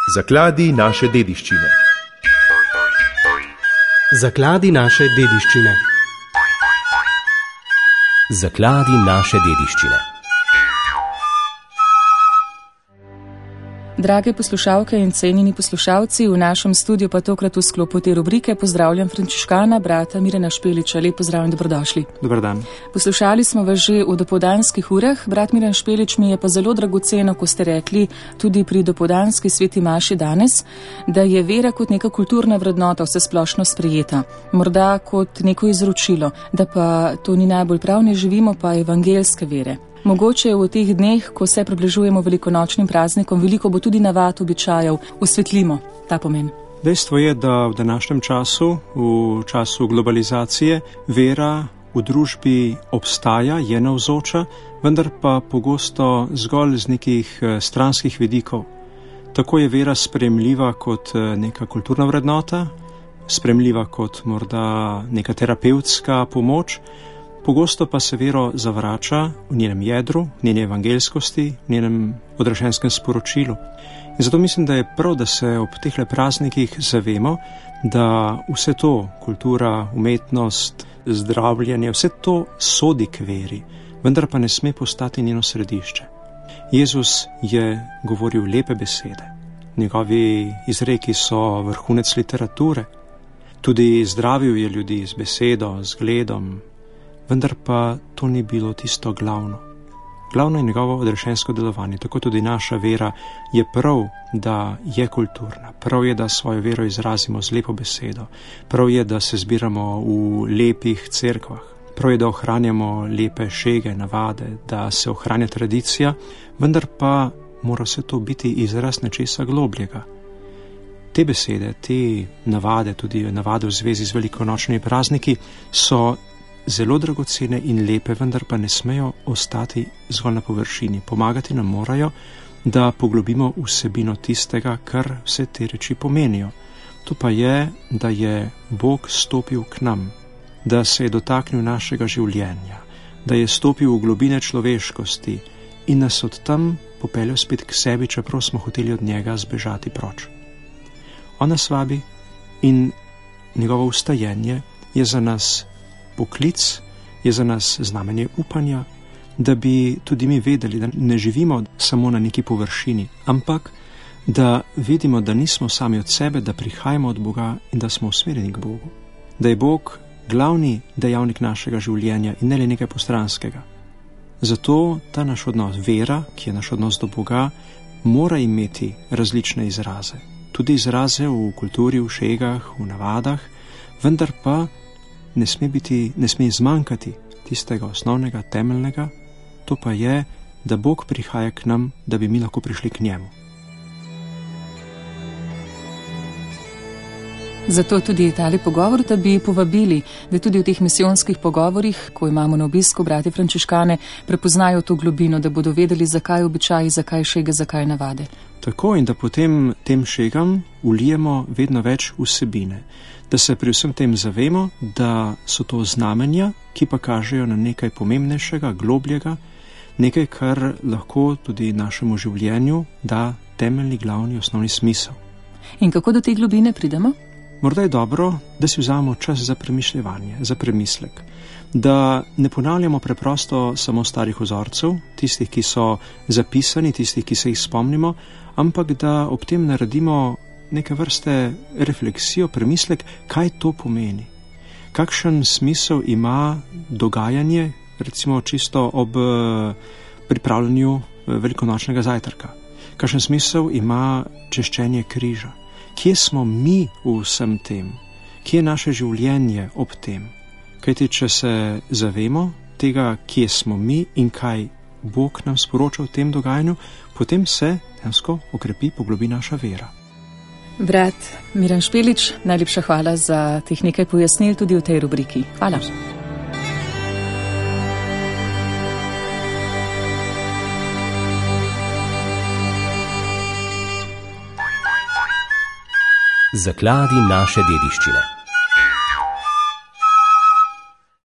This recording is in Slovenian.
Zakladi naše dediščine. Zakladi naše dediščine. Zakladi naše dediščine. Drage poslušalke in cenjeni poslušalci, v našem studiu pa tokrat v sklopu te rubrike pozdravljam frančiškana, brata Mirana Špeliča. Lep pozdrav in dobrodošli. Dobar dan. Poslušali smo vas že v dopoldanskih urah. Brat Miran Špelič, mi je pa zelo dragoceno, ko ste rekli tudi pri dopoldanski sveti maši danes, da je vera kot neka kulturna vrednota vse splošno sprejeta. Morda kot neko izročilo, da pa to ni najbolj prav, ne živimo pa evangeljske vere. Mogoče je v teh dneh, ko se približujemo velikonočnim praznikom, veliko bo tudi navad, običajev, osvetlimo ta pomen. Dejstvo je, da v današnjem času, v času globalizacije, vera v družbi obstaja, je navzoča, vendar pa pogosto zgolj z nekih stranskih vidikov. Tako je vera sprejemljiva kot neka kulturna vrednota, sprejemljiva kot morda neka terapevtska pomoč, pogosto pa se vero zavrača v njenem jedru, v njeni evangeljskosti, v njenem odraženskem sporočilu. In zato mislim, da je prav, da se ob tehle praznikih zavemo, da vse to, kultura, umetnost, zdravljenje, vse to sodi k veri, vendar pa ne sme postati njeno središče. Jezus je govoril lepe besede. Njegovi izreki so vrhunec literature. Tudi zdravil je ljudi z besedo, z gledom, vendar pa to ni bilo tisto glavno. Glavno je njegovo odrešensko delovanje, tako tudi naša vera je prav, da je kulturna, prav je, da svojo vero izrazimo z lepo besedo, prav je, da se zbiramo v lepih cerkvah, prav je, da ohranjamo lepe šege, navade, da se ohranja tradicija, vendar pa mora se to biti izraz nečesa globljega. Te besede, te navade, tudi navade v zvezi z velikonočnimi prazniki, so zelo dragocene in lepe, vendar pa ne smejo ostati zgolj na površini. Pomagati nam morajo, da poglobimo vsebino tistega, kar vse te reči pomenijo. To pa je, da je Bog stopil k nam, da se je dotaknil našega življenja, da je stopil v globine človeškosti in nas od tam popeljal spet k sebi, čeprav smo hoteli od njega zbežati proč. On nas vabi in njegovo vstajenje je za nas poklic, je za nas znamenje upanja, da bi tudi mi vedeli, da ne živimo samo na neki površini, ampak da vidimo, da nismo sami od sebe, da prihajamo od Boga in da smo usmerjeni k Bogu. Da je Bog glavni dejavnik našega življenja in ne le nekaj postranskega. Zato ta naš odnos, vera, ki je naš odnos do Boga, mora imeti različne izraze. Tudi izraze v kulturi, v šegah, v navadah, vendar pa ne sme izmanjkati tistega osnovnega, temeljnega, to pa je, da Bog prihaja k nam, da bi mi lahko prišli k njemu. Zato tudi tale pogovor, da bi povabili, da tudi v teh misijonskih pogovorih, ko imamo na obisku brate frančiškane, prepoznajo to globino, da bodo vedeli, zakaj običaji, zakaj šege, zakaj navade. Tako, in da potem tem šegam vlijemo vedno več vsebine. Da se pri vsem tem zavemo, da so to znamenja, ki pa kažejo na nekaj pomembnejšega, globljega, nekaj, kar lahko tudi našemu življenju da temeljni, glavni, osnovni smisel. In kako do te globine pridemo? Morda je dobro, da si vzamemo čas za premišljevanje, za premislek. Da ne ponavljamo preprosto samo starih vzorcev, tistih, ki so zapisani, tistih, ki se jih spomnimo, ampak da ob tem naredimo neke vrste refleksijo, premislek, kaj to pomeni. Kakšen smisel ima dogajanje, recimo čisto ob pripravljanju velikonočnega zajtrka. Kakšen smisel ima češčenje križa. Kje smo mi v vsem tem? Kje je naše življenje ob tem? Kajti, če se zavemo tega, kje smo mi in kaj Bog nam sporoča v tem dogajanju, potem se dejansko okrepi, poglobi naša vera. Brat Miran Špelič, najlepša hvala za teh nekaj pojasnil tudi v tej rubriki. Hvala. Zakladi naše dediščine.